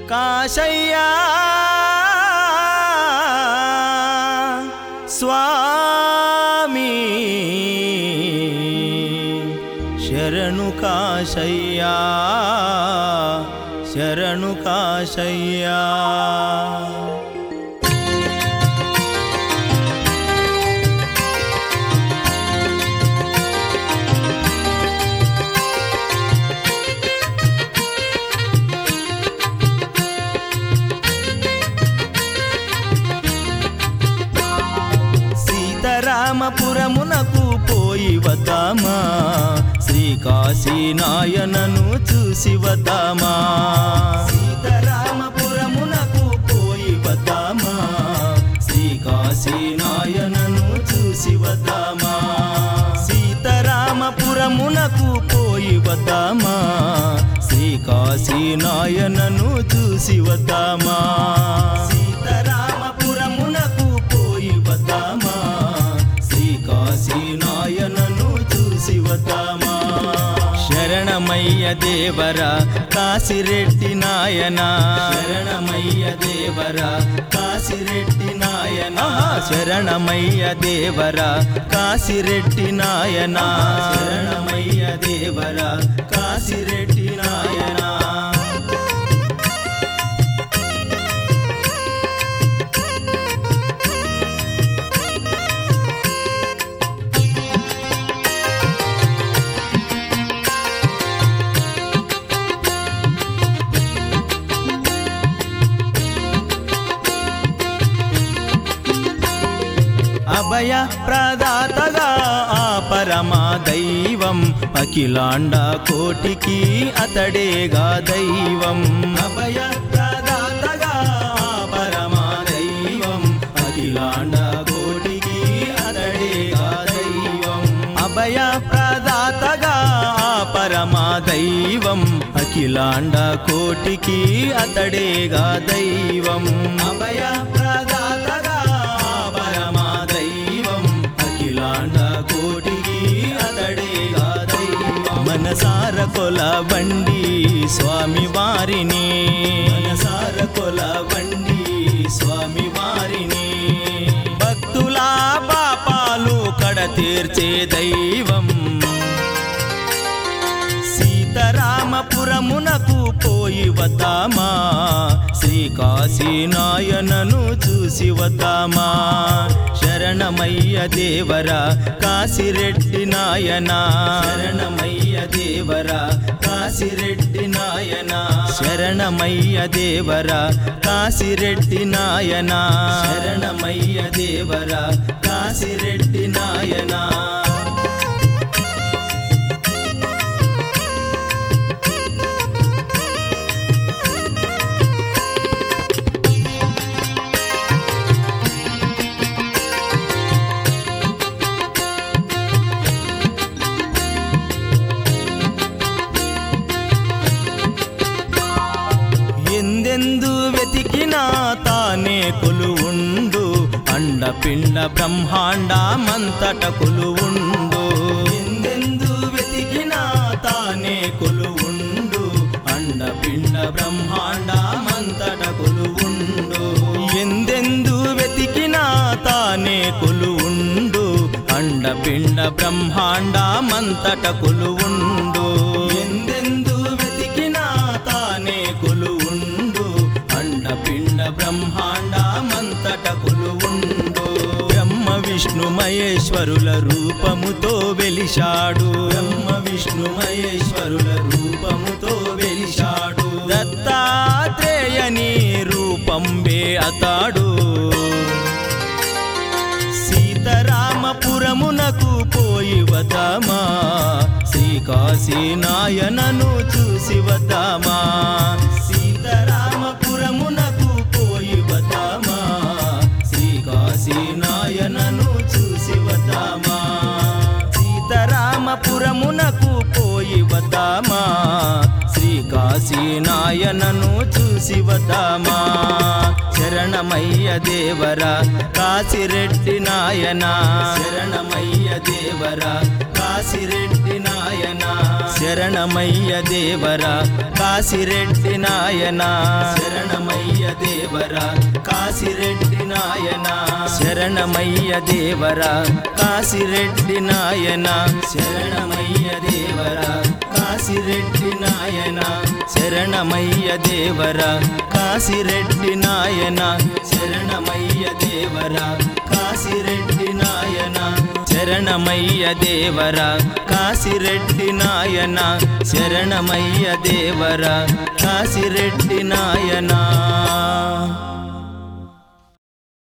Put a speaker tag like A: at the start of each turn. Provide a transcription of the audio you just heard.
A: కాశయ్య స్వామి శరణు కాశయ్య శరణు కాశయ్య రామపురమునకు పోయి వద్దామా శ్రీకాశీనాయనను చూసి వద్దామా సీతారామపురమునకు పోయి వద్దామా శ్రీకాశీనాయనను చూసి వద్దామా సీతారామపురమునకు పోయి వద్దామా శ్రీకాశీనాయనను చూసి వద్దామా సీతారామపురమునకు పోయి వద్దామా కాశీనాయనను చూసి వద్దామా శరణమయ్య దేవరా కాశిరెడ్డి నాయనా శరణమయ్య దేవరా కాశిరెడ్డి నాయనా శరణమయ్య దేవరా కాశిరెడ్డి నాయనా శరణమయ్య దేవరా కాశిరెడ్డి నాయనా అభయ ప్రదాతగా ఆ పరమా దైవం అఖిలాండ కోటికి అతడేగా దైవం అభయ ప్రదాతగా ఆ పరమా దైవం అఖిలాండ కోటికి అతడేగా దైవం అభయ ప్రదాతగా ఆ పరమా దైవం అఖిలాండ కోటికి అతడేగా దైవం అభయ ప్రదాతగా కోటికి అతడేగా దైవం మనసార కొలవండి స్వామి వారిని మనసార కొలవండి స్వామి వారిని భక్తుల పాపాలు కడతీర్చే దైవం సీతారామపురమునకు పోయి వద్దామా శ్రీకాశీనాయనను చూసి వద్దామా శరణమయ్య దేవరా కాశిరెడ్డి నాయనా శరణమయ్య దేవరా కాశిరెడ్డి నాయనా శరణమయ్య దేవరా కాశిరెడ్డి నాయనా శరణమయ్య దేవరా కాశిరెడ్డి నాయనా ఎందెందు వెతికినా తానే కొలువుండు అండపిండ బ్రహ్మాండమంతట కొలువుండు ఎందెందు వెతికినా తానే కొలువుండు అండపిండ బ్రహ్మాండమంతట కొలువుండు ఎందెందు వెతికినా తానే కొలువుండు అండపిండ బ్రహ్మాండమంతట కొలువుండు ఎందెందు వెతికినా తానే కొలువుండు అండపిండ బ్రహ్మాండమంతట కొలువుండు బ్రహ్మ విష్ణు మహేశ్వరుల రూపముతో వెలిశాడు బ్రహ్మ విష్ణు మహేశ్వరుల రూపముతో వెలిశాడు దత్తాత్రేయని రూపంబే అతాడు సీతారామపురమునకు పోయి వద్దామా శ్రీకాశీనాయనను చూసి వద్దామా సీతారామపురమునకు పోయి వద్దామా శ్రీకాశీనాయనను చూసి వద్దామా సీతారామపురమునకు పోయి వద్దామా శ్రీకాశీనాయనను కాశీ నాయనను చూసి వద్దామా శరణమయ్య దేవరా కాశిరెడ్డి నాయనా శరణమయ్య దేవరా కాశిరెడ్డి నాయనా శరణమయ్య దేవరా కాశిరెడ్డి నాయనా శరణమయ్య దేవరా కాశిరెడ్డి నాయనా శరణమయ్య దేవరా కాశిరెడ్డి నాయనా శరణమయ్య దేవరా కాశిరెడ్డి నాయనా శరణమయ్య దేవరా కాశిరెడ్డి నాయనా శరణమయ్య దేవరా కాశిరెడ్డి నాయనా శరణమయ్య దేవరా కాశిరెడ్డి నాయనా శరణమయ్య దేవరా కాశిరెడ్డి నాయనా